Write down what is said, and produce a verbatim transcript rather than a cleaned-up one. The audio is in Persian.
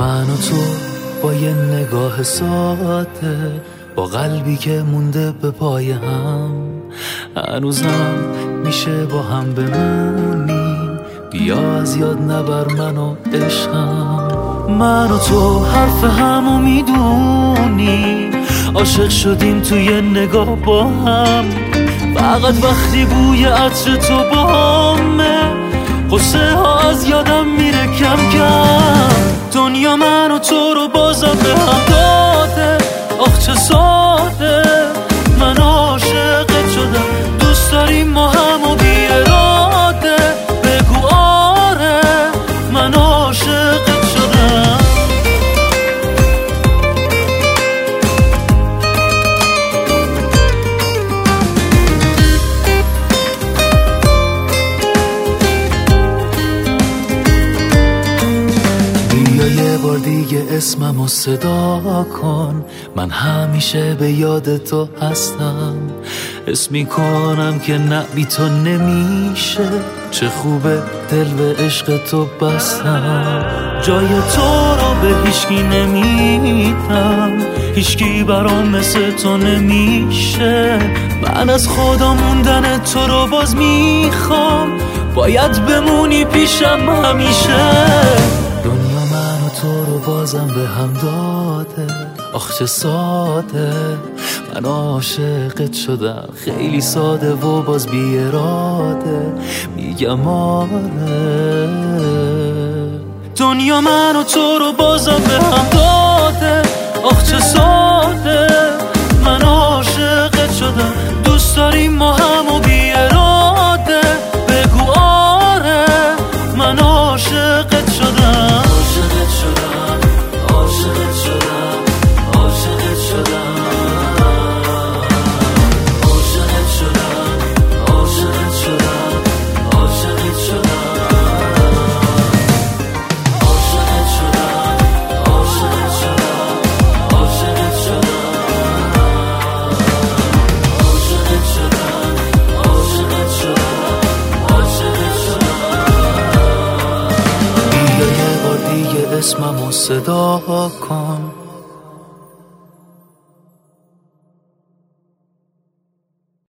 من و تو با یه نگاه ساده، با قلبی که مونده به پای هم، هنوزم میشه با هم بمونیم. بیا از یاد نبر من و عشقم. من و تو حرف همو میدونیم، عاشق شدیم توی نگاه با هم. فقط وقتی بوی عطر تو با همه، قصه ها از یادم میره کم کم. دنیا من و تو رو بازم به هم داده، آخ چه ساده. من عاشقت شدم، دوست داریم ما هم و بی اراده. بگو آره من عاشقت شدم. بیا یه بار دیگه اسممو صدا کن، من همیشه به یاد تو هستم. حس میکنم که نه بی تو نمیشه، چه خوبه دل به عشق تو بستم. جای تو رو به هیچکی نمیدم، هیچکی برام مثل تو نمیشه. من از خدا موندن تو رو باز میخوام، باید بمونی پیشم همیشه. دنیا من و تو رو بازم به هم داده، آخ چه ساده. من عاشقت شدم، خیلی ساده و باز بی اراده میگم آره. دنیا من و تو رو بازم به هم داده، آخ چه ساده. من عاشقت شدم، دوست داریم ما هم و بی اراده. بگو آره من عاشقت شدم. عاشقت شدم، عاشقت شدم، عاشقت شدم، عاشقت شدم، عاشقت شدم، عاشقت شدم، عاشقت شدم، عاشقت شدم، عاشقت شدم، عاشقت شدم، عاشقت شدم، عاشقت شدم. بیا یه بار دیگه اسممو صدا کن،